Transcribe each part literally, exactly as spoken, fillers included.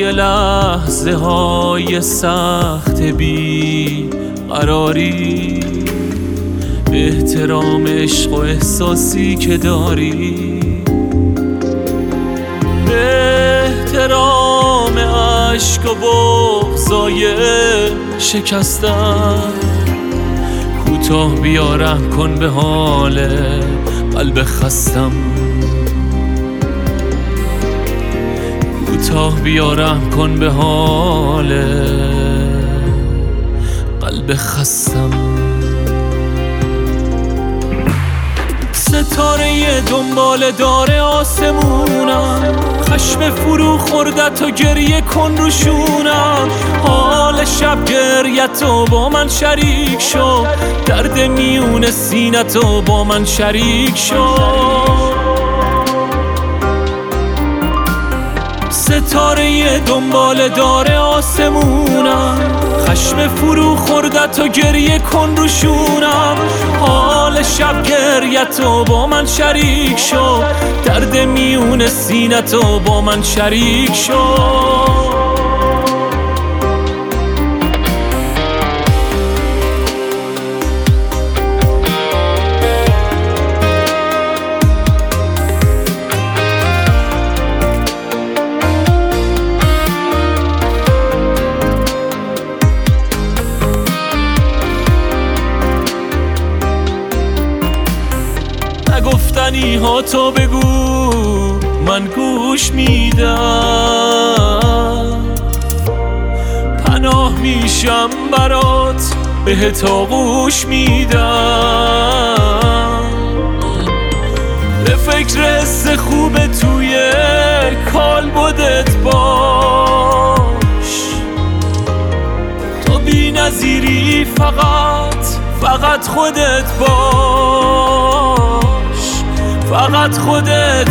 توی لحظه های سخت بی قراری، به احترام عشق و احساسی که داری، به احترام عشق و بغضای شکستن، کوتاه بیا رحم کن به حال قلب خستم، کوتاه بیا رحم کن به حال قلب خستم. ستاره دنبال داره آسمونم، خشم فرو خوردت و گریه کن روشونم، حال شب گریتو با من شریک شو، درد میون سینتو با من شریک شو. ستاره دنبال داره آسمونم، خشم فرو خوردت و گریه کن روشونم، حال شب گریتو با من شریک شو، درد میون سینتو با من شریک شو. گفتنی ها تو بگو من گوش میدم، پناه میشم برات بهت آغوش میدم، به فکر حس خوب توی کالبدت باش، تو بی نظیری فقط فقط خودت باش، فقط خودت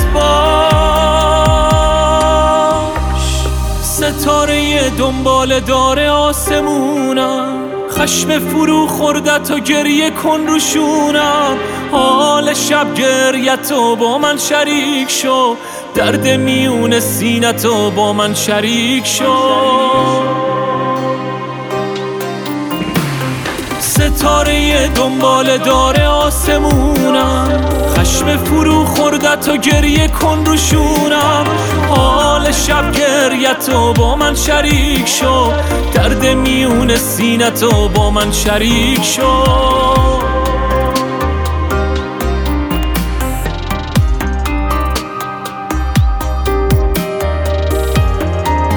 باش. ستاره دنبال داره آسمونم، خشم فرو خوردت و گریه کن روشونم، حال شب گریتو با من شریک شو، درد میون سینتو با من شریک شو. ستاره دنبال داره آسمونم، خشم فرو خوردت و گریه کن روشونم، حال شب گریتو با من شریک شو، درد میون سینتو با من شریک شو.